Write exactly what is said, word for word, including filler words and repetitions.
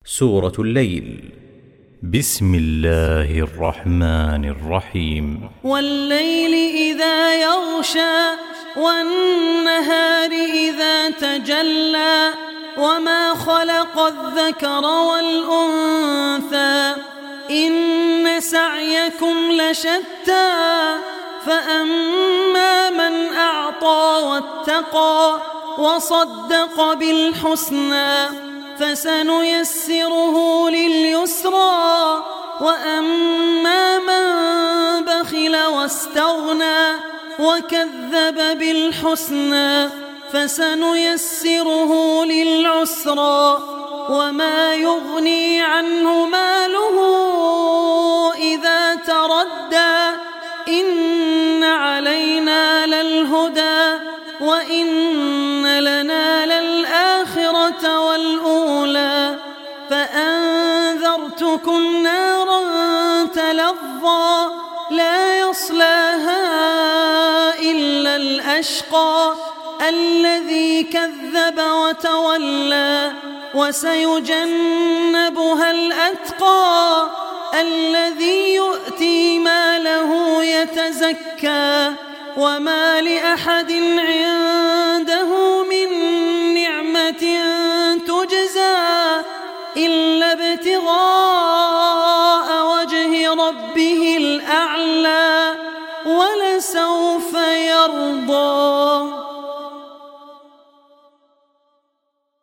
سورة الليل. بسم الله الرحمن الرحيم. والليل إذا يغشى والنهار إذا تجلى وما خلق الذكر والأنثى إن سعيكم لشتى فأما من أعطى واتقى وصدق بالحسنى فسنيسره لليسرى وأما من بخل واستغنى وكذب بالحسنى فسنيسره للعسرى وما يغني عنه ماله إذا تردى إن علينا للهدى وإن لنا للآخرة والأولى فأنذرتكم نارا تلظى لا يصلاها إلا الأشقى الذي كذب وتولى وسيجنبها الأتقى الذي يؤتي ماله يتزكى وما لأحد عنده من نعمة